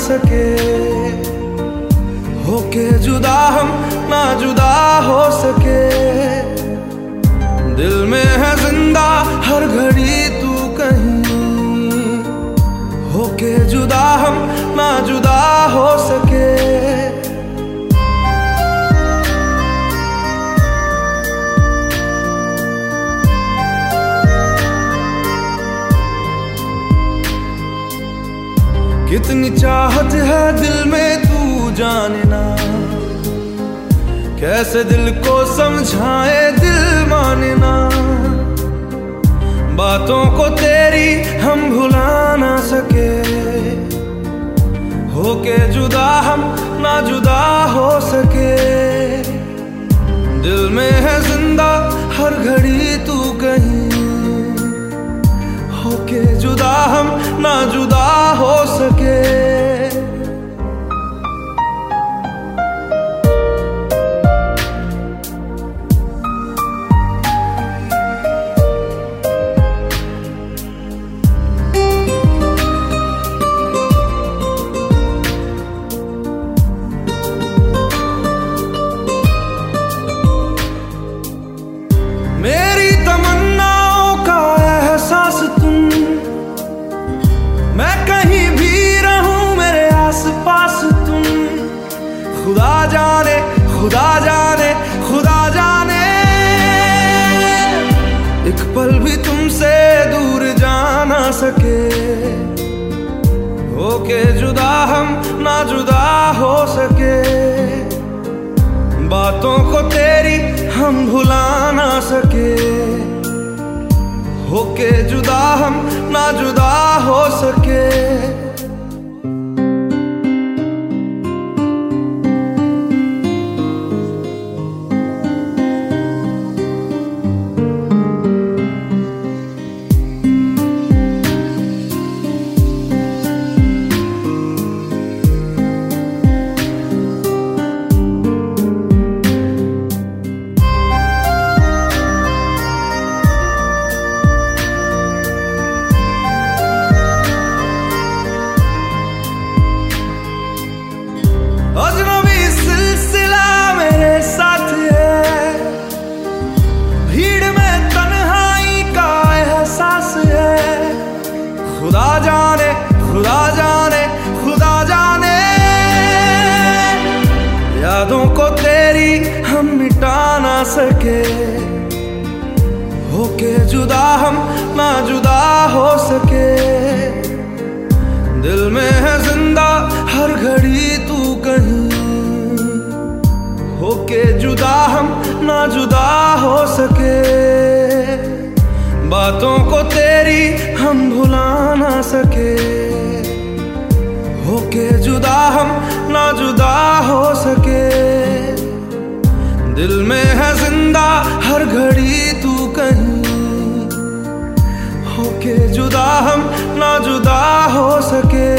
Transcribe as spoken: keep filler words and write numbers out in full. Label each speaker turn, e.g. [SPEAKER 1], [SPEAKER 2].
[SPEAKER 1] सके, होके जुदा हम ना जुदा हो सके। दिल में है जिंदा हर घड़ी तू कहीं, होके जुदा हम ना जुदा हो सके। कितनी चाहत है दिल में तू जाने ना, कैसे दिल को समझाए दिल माने ना। बातों को तेरी हम भुला ना सके, होके जुदा हम ना जुदा हो सके। दिल में है जिंदा हर घड़ी तू कहीं, होके जुदा हम ना जुदा हो सके। मेरी तमन्नाओं का एहसास तुम, मैं कहीं भी रहूं मेरे आस पास तुम। खुदा जाने खुदा जाने खुदा जाने, एक पल भी तुमसे दूर जा ना सके, होके जुदा हम ना जुदा हो सके। बातों को तेरी हम भुला ना सके, होके जुदा हम ना जुदा हो सके। अजनबी सिलसिला मेरे साथ है, भीड़ में तन्हाई का एहसास है। खुदा जाने खुदा जाने खुदा जाने, यादों को तेरी हम मिटा ना सके, होके जुदा हम ना जुदा हो सके। दिल में है जिंदा हर घड़ी तू कहीं, होके जुदा हम ना जुदा हो सके। बातों को तेरी हम भुला ना सके, होके जुदा हम ना जुदा हो सके। दिल में है जिंदा हर घड़ी तू कहीं, होके जुदा हम ना जुदा हो सके।